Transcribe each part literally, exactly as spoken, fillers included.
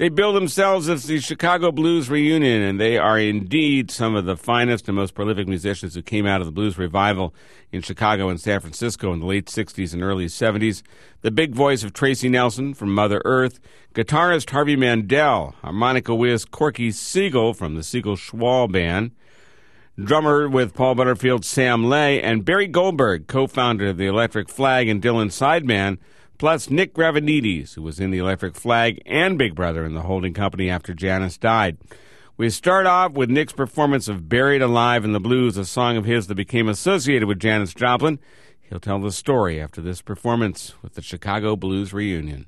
They bill themselves as the Chicago Blues Reunion, and they are indeed some of the finest and most prolific musicians who came out of the blues revival in Chicago and San Francisco in the late sixties and early seventies. The big voice of Tracy Nelson from Mother Earth, guitarist Harvey Mandel, harmonica whiz Corky Siegel from the Siegel-Schwall Band, drummer with Paul Butterfield, Sam Lay, and Barry Goldberg, co-founder of the Electric Flag and Dylan Sideman, plus Nick Gravenides, who was in the Electric Flag and Big Brother in the holding company after Janis died. We start off with Nick's performance of Buried Alive in the Blues, a song of his that became associated with Janis Joplin. He'll tell the story after this performance with the Chicago Blues Reunion.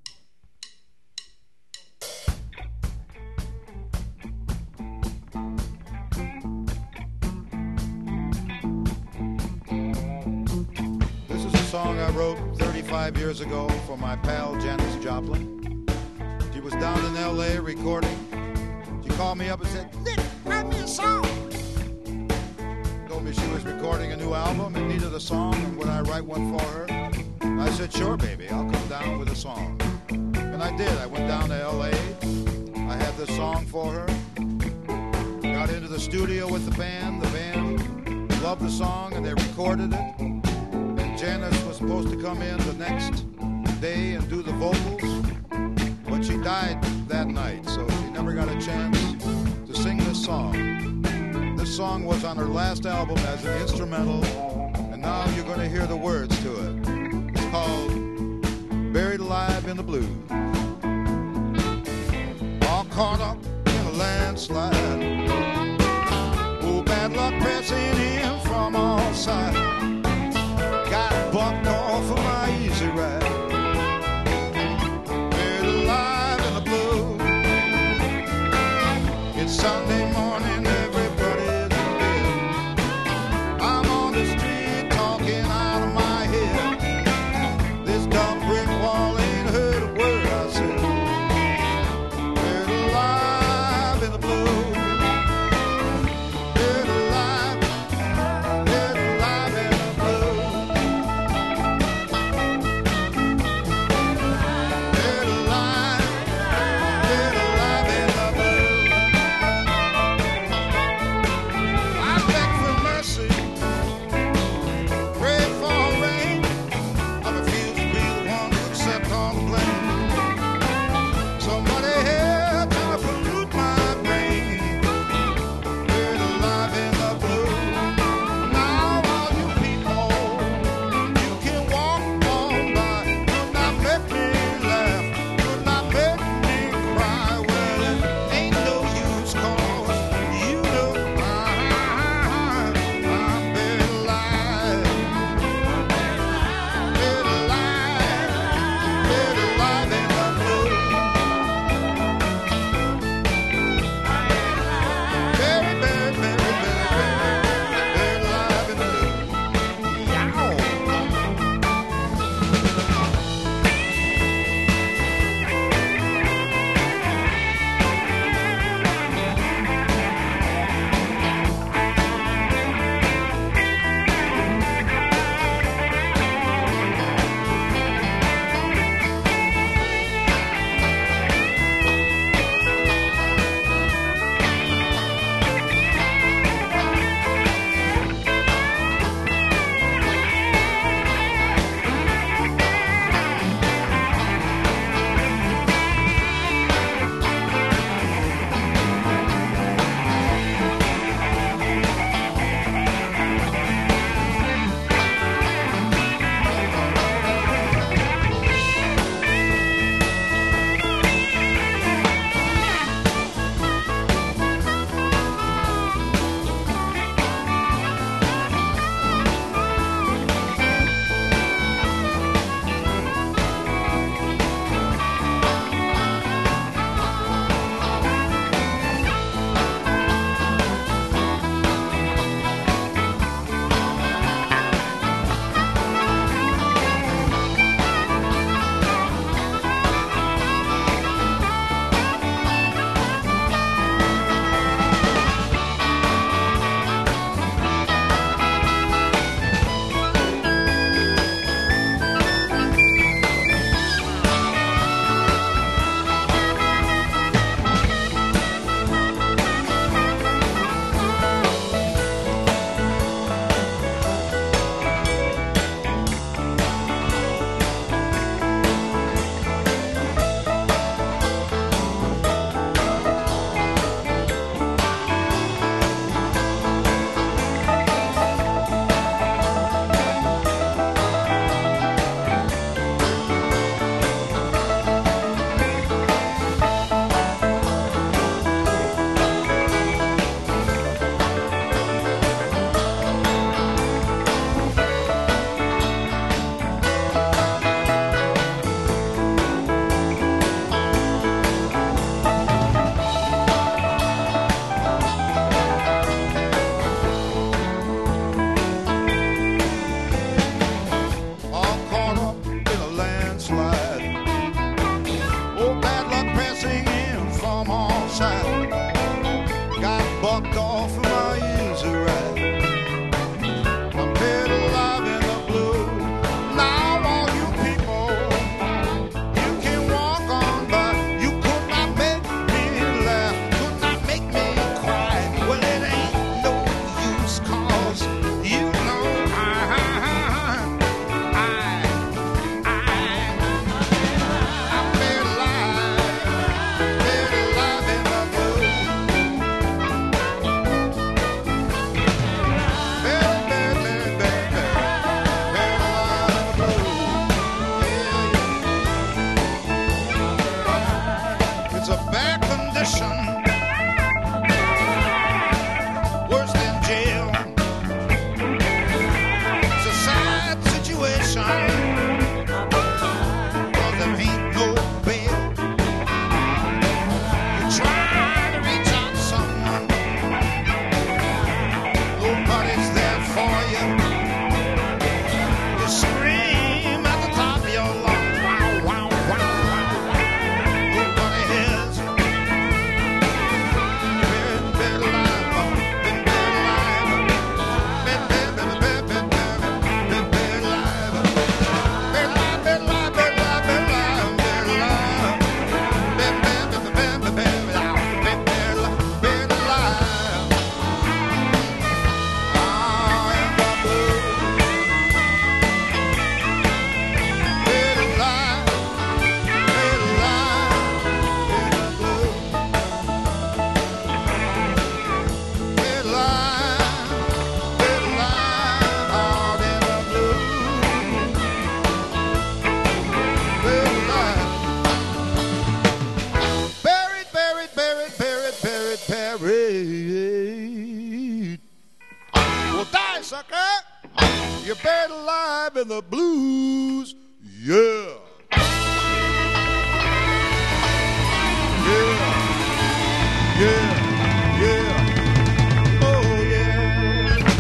This is a song I wrote thirty-five years ago for my pal Janis Joplin. She was down in L A recording. She called me up and said, "Nick, write me a song." Told me she was recording a new album and needed a song, and would I write one for her? I said, "Sure, baby, I'll come down with a song." And I did. I went down to L A. I had this song for her. Got into the studio with the band. The band loved the song, and they recorded it. And Janis was supposed to come in the next day and do the vocals, but she died that night, so she never got a chance to sing this song. This song was on her last album as an instrumental, and now you're going to hear the words to it. It's called Buried Alive in the Blues. All caught up in a landslide. Oh, bad luck pressing in from all sides. Got bumped off of my easy ride. It's Sunday morning, everybody's in bed. I'm on the street talking out of my head. This dumb brick wall ain't heard a word I a bad condition, worse than jail. It's a sad situation. You're buried alive in the blues, yeah. Yeah, yeah, yeah, oh yeah.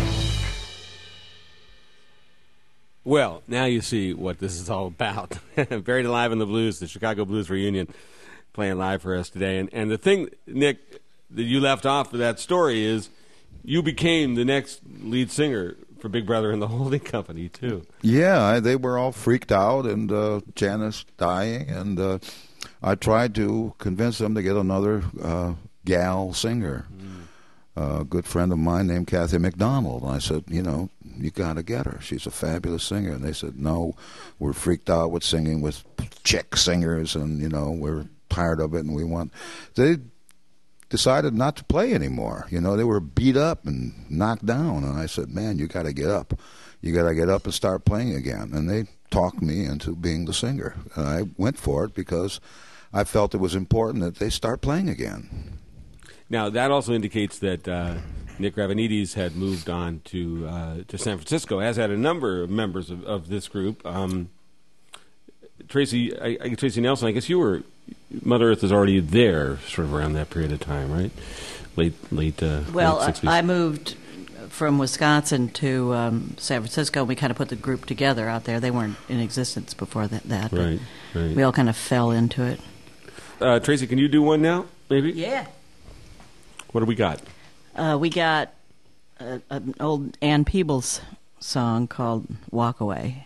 Well, now you see what this is all about. Buried Alive in the Blues, the Chicago Blues Reunion, playing live for us today. And, and the thing, Nick, that you left off with that story is you became the next lead singer for Big Brother and the Holding Company, too. Yeah, they were all freaked out, and uh, Janice dying, and uh, I tried to convince them to get another uh, gal singer. Mm. A good friend of mine named Kathy McDonald. And I said, you know, you got to get her. She's a fabulous singer. And they said, no, we're freaked out with singing with chick singers, and, you know, we're tired of it, and we want... They decided not to play anymore. You know, they were beat up and knocked down. And I said, man, you got to get up. You got to get up and start playing again. And they talked me into being the singer. And I went for it because I felt it was important that they start playing again. Now, that also indicates that uh, Nick Gravenides had moved on to uh, to San Francisco, as had a number of members of, of this group. Um, Tracy, I, I, Tracy Nelson, I guess you were... Mother Earth was already there sort of around that period of time, right? Late, late, uh, well, late sixties. I moved from Wisconsin to um, San Francisco. We kind of put the group together out there. They weren't in existence before that. that right, right. We all kind of fell into it. Uh, Tracy, can you do one now, maybe? Yeah. What do we got? Uh, we got a, an old Ann Peebles song called Walk Away.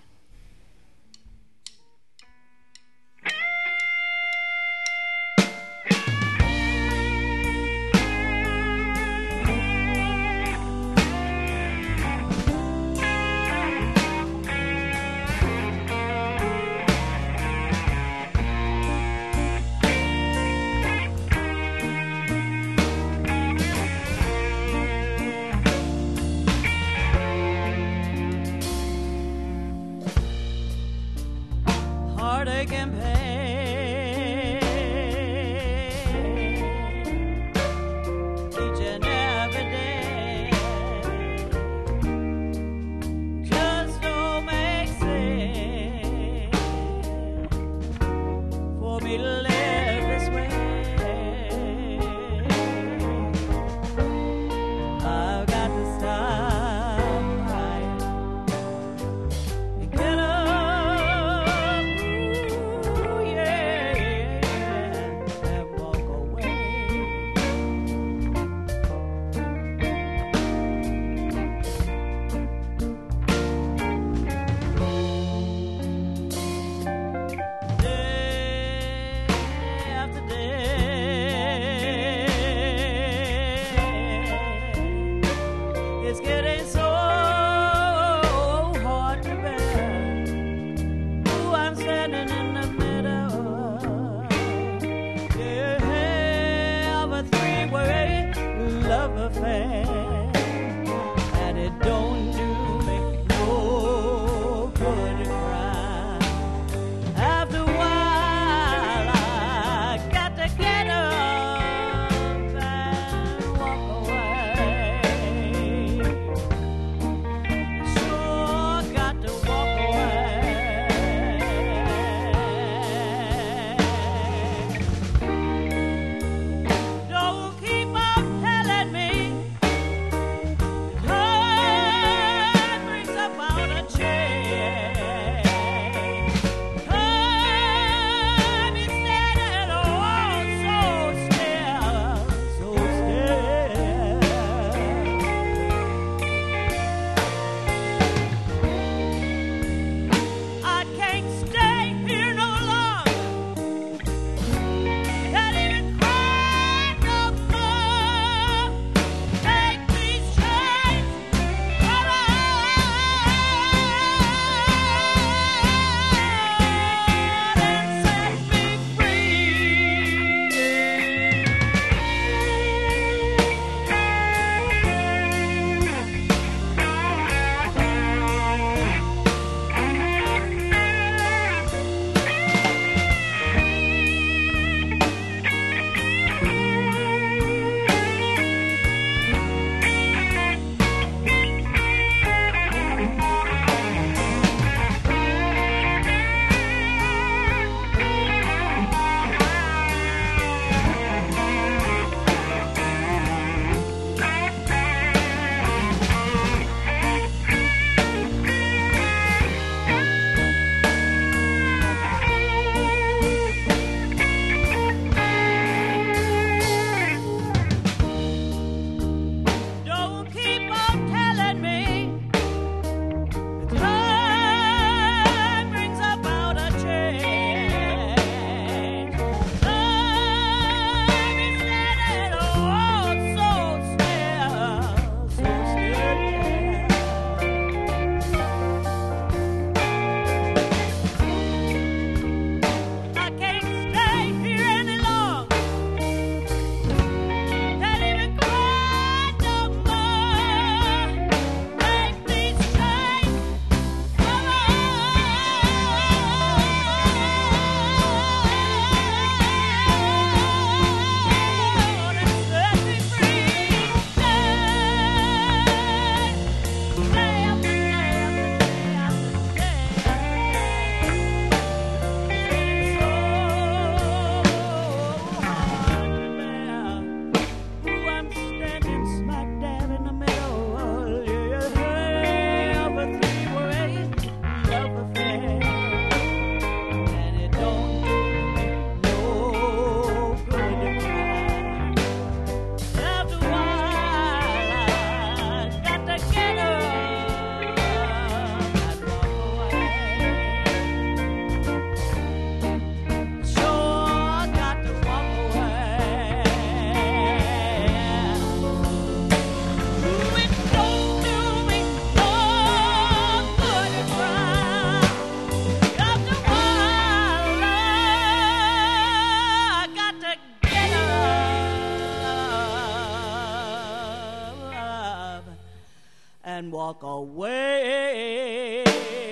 walk away.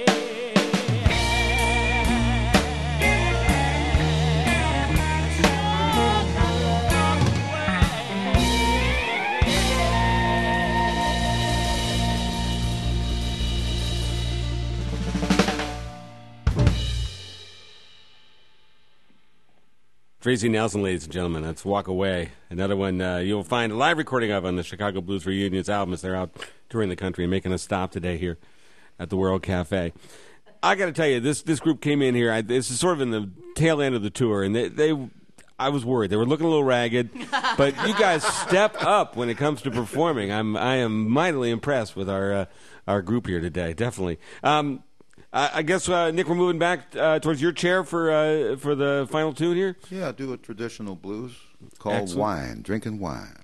Tracy Nelson, ladies and gentlemen. That's Walk Away. Another one uh, you'll find a live recording of on the Chicago Blues Reunions album as they're out touring the country and making a stop today here at the World Cafe. I got to tell you, this this group came in here. I, this is sort of in the tail end of the tour, and they, they I was worried. They were looking a little ragged, but you guys step up when it comes to performing. I'm I am mightily impressed with our uh, our group here today. Definitely. Um, I guess, uh, Nick, we're moving back uh, towards your chair for uh, for the final tune here. Yeah, I do a traditional blues called Excellent. Wine, Drinking Wine.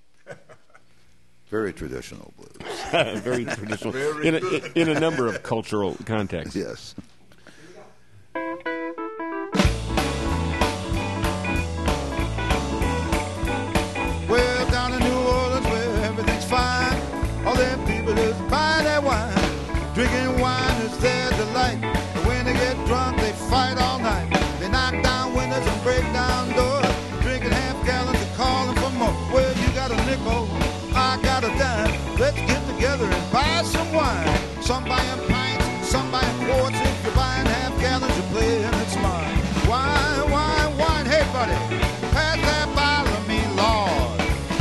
Very traditional blues. Very traditional. Very in, a, in a number of cultural contexts. Yes. Well, down in New Orleans where everything's fine, all them people just buy that wine. Drinking wine is their delight. When they get drunk, they fight all night. They knock down windows and break down doors. Drinking half gallons and calling for more. Well, you got a nickel, I got a dime. Let's get together and buy some wine. Some buying pints, some buying quarts. If you're buying half gallons, you're playing it smart. Wine, wine, wine. Hey, buddy, pass that bottle of me, Lord.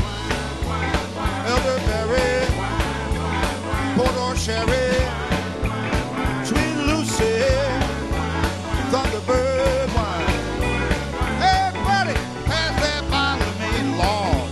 Elderberry, Port or Sherry, Sweet Lucy, Thunderbird wine. Hey, buddy, pass that bottle to me, Lord.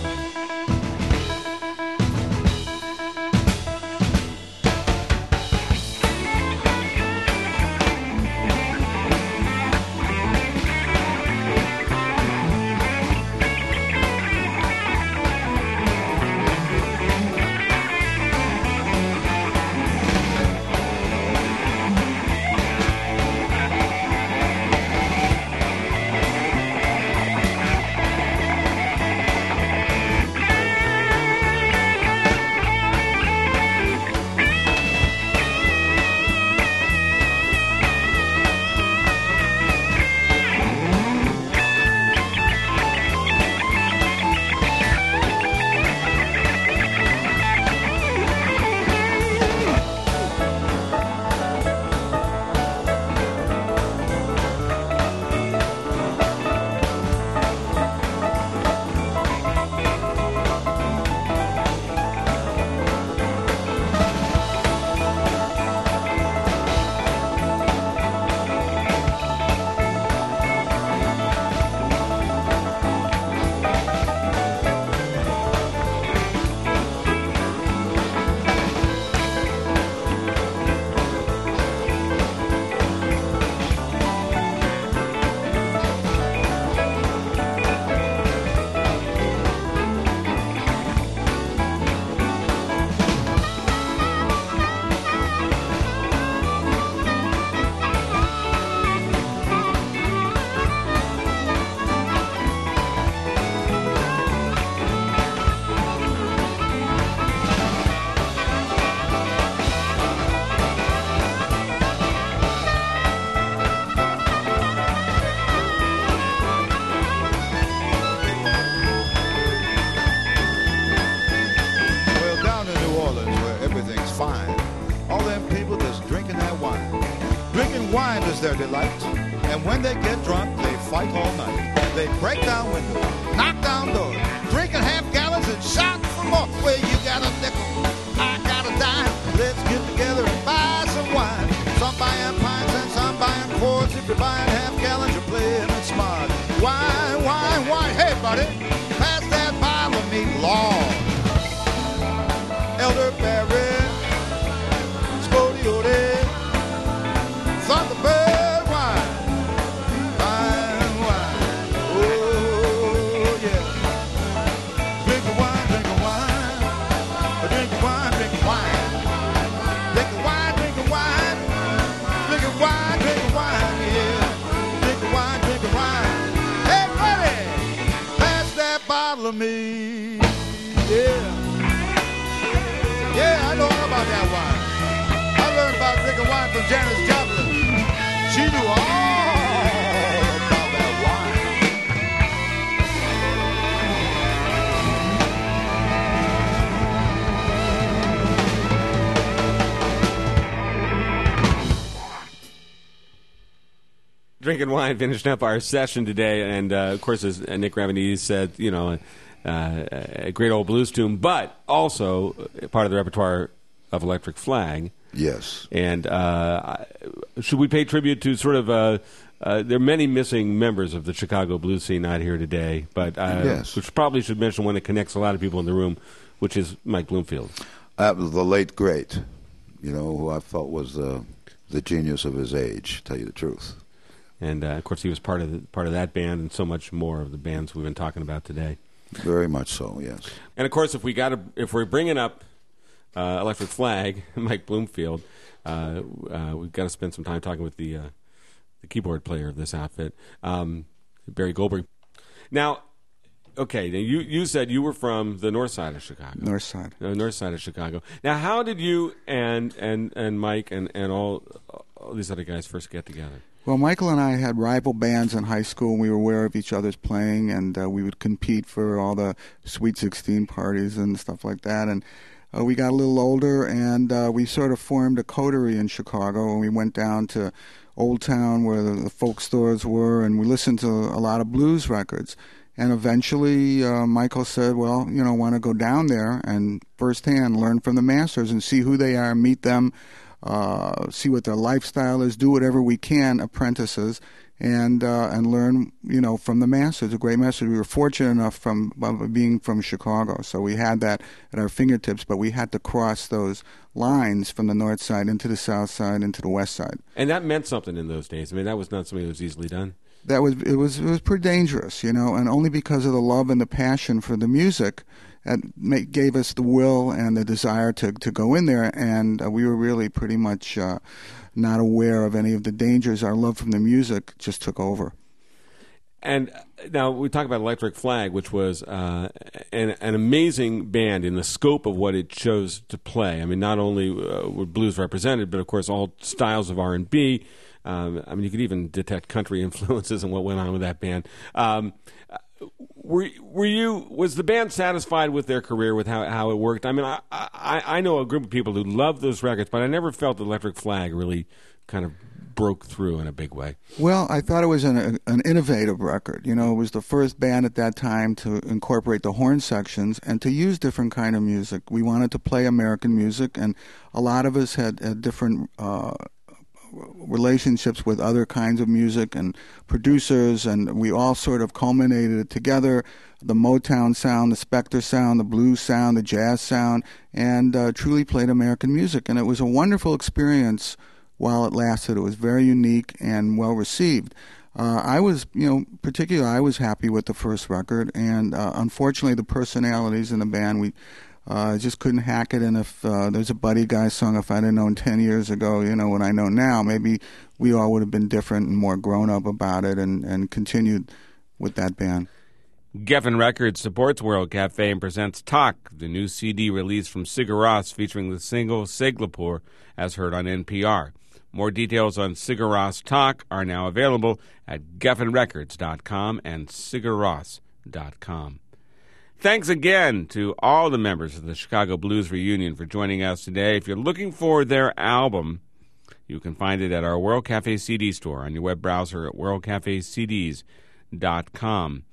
Wine is their delight, and when they get drunk, they fight all night. They break down windows, knock down doors, drinking half gallons and shout for more. Well, you got a nickel, I got a dime. Let's get together and buy some wine. Some buying pints and some buying quarts. If you're buying half gallons, you're playing it smart. Wine, wine, wine. Hey, buddy, pass that bottle of me, Lord. Elderberry, Spodiode, Thunderbird wine, fine wine, oh yeah. Drink a wine, drink a wine, drink a wine, drink a wine. Drink a wine, drink a wine, drink a wine, drink a wine, yeah. Drink a wine, drink a wine. Hey buddy, pass that bottle of me, yeah. Yeah, I know all about that wine. and Janis Joplin. She knew all about that Drinking wine, finishing up our session today, and uh, of course, as Nick Ravanese said, you know, uh, a great old blues tune, but also part of the repertoire of Electric Flag. Yes. And uh, should we pay tribute to sort of, uh, uh, there are many missing members of the Chicago blues scene not here today, but uh, yes. which probably should mention one that connects a lot of people in the room, which is Mike Bloomfield. That was the late great, you know, who I felt was uh, the genius of his age, to tell you the truth. And, uh, of course, he was part of the, part of that band and so much more of the bands we've been talking about today. Very much so, yes. And, of course, if, we got if we're bringing up uh, Electric Flag, Mike Bloomfield, uh, uh, we've got to spend some time talking with the, uh, the keyboard player of this outfit, um, Barry Goldberg. Now, okay, now you, you said you were from the north side of Chicago. North side. The north side of Chicago. Now, how did you and, and, and Mike and, and all, all these other guys first get together? Well, Michael and I had rival bands in high school, and we were aware of each other's playing, and uh, we would compete for all the Sweet sixteen parties and stuff like that. And uh, we got a little older, and uh, we sort of formed a coterie in Chicago, and we went down to Old Town where the, the folk stores were, and we listened to a lot of blues records. And eventually, uh, Michael said, well, you know, I want to go down there and firsthand learn from the masters and see who they are, meet them, Uh, see what their lifestyle is, do whatever we can, apprentices, and uh, and learn, you know, from the masters, the great masters. We were fortunate enough from uh, being from Chicago, so we had that at our fingertips, but we had to cross those lines from the north side into the south side, into the west side. And that meant something in those days. I mean, that was not something that was easily done. That was it was it was pretty dangerous, you know, and only because of the love and the passion for the music that make, gave us the will and the desire to, to go in there, and uh, we were really pretty much uh, not aware of any of the dangers. Our love from the music just took over. And now we talk about Electric Flag, which was uh, an, an amazing band in the scope of what it chose to play. I mean, not only uh, were blues represented, but of course all styles of R and B. Um, I mean, you could even detect country influences in what went on with that band. Um, were were you was the band satisfied with their career, with how how it worked? I mean, I I, I know a group of people who love those records, but I never felt Electric Flag really kind of broke through in a big way. Well, I thought it was an an innovative record. You know, it was the first band at that time to incorporate the horn sections and to use different kind of music. We wanted to play American music, and a lot of us had, had different uh, relationships with other kinds of music and producers, and we all sort of culminated it together. The Motown sound, the Spector sound, the blues sound, the jazz sound, and uh, truly played American music. And it was a wonderful experience while it lasted. It was very unique and well received. Uh, I was, you know, particularly I was happy with the first record, and uh, unfortunately the personalities in the band, we uh, just couldn't hack it. And if uh, there's a Buddy Guy song, if I'd have known ten years ago, you know, what I know now, maybe we all would have been different and more grown up about it and, and continued with that band. Geffen Records supports World Cafe and presents Talk, the new C D release from Sigur Rós featuring the single Siglapur, as heard on N P R. More details on Sigur Rós Talk are now available at geffen records dot com and sigur rós dot com. Thanks again to all the members of the Chicago Blues Reunion for joining us today. If you're looking for their album, you can find it at our World Cafe C D store on your web browser at world cafe c ds dot com.